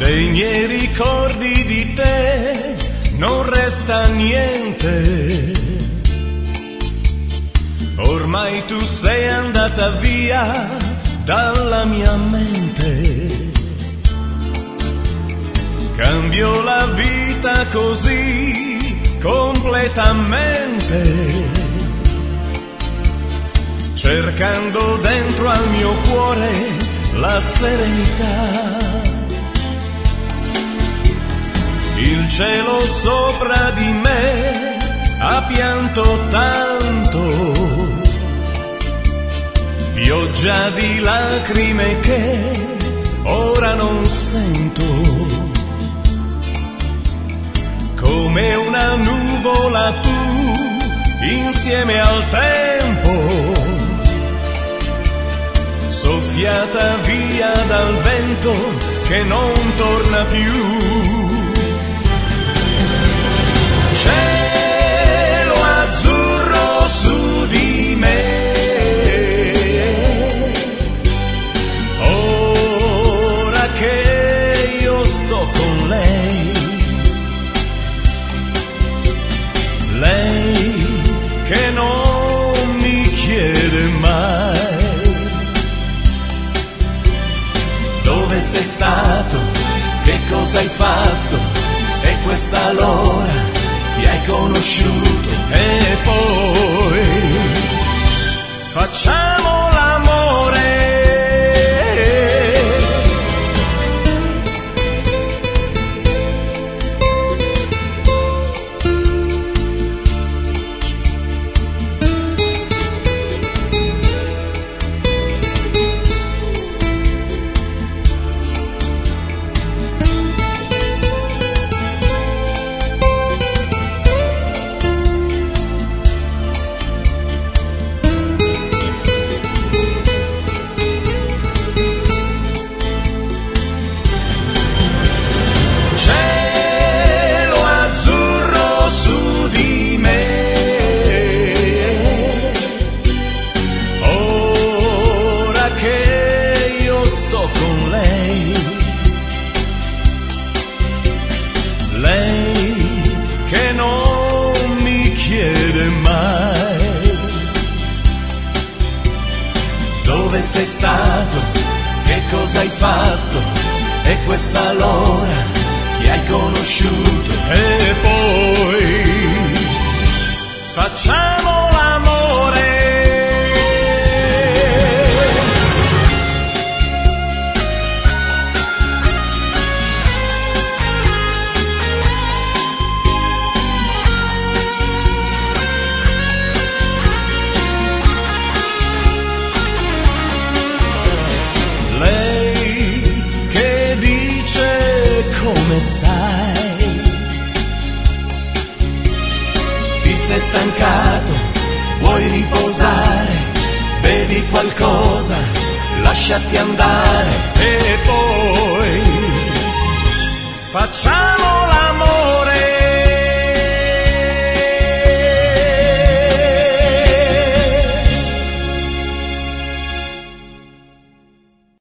Dei miei ricordi di te non resta niente. Ormai tu sei andata via dalla mia mente. Cambio la vita così completamente, cercando dentro al mio cuore la serenità. Il cielo sopra di me ha pianto tanto, pioggia di lacrime che ora non sento. Come una nuvola tu insieme al tempo, soffiata via dal vento che non torna più. Cielo azzurro su di me, ora che io sto con lei, lei che non mi chiede mai dove sei stato, che cosa hai fatto, e questa l'ora che hai conosciuto. E poi facciamo l'amore, con lei, lei che non mi chiede mai dove sei stato, che cosa hai fatto, e questa l'ora che hai conosciuto. E poi facciamo l'amore. Come stai? Ti sei stancato? Vuoi riposare? Bevi qualcosa? Lasciati andare. E poi facciamo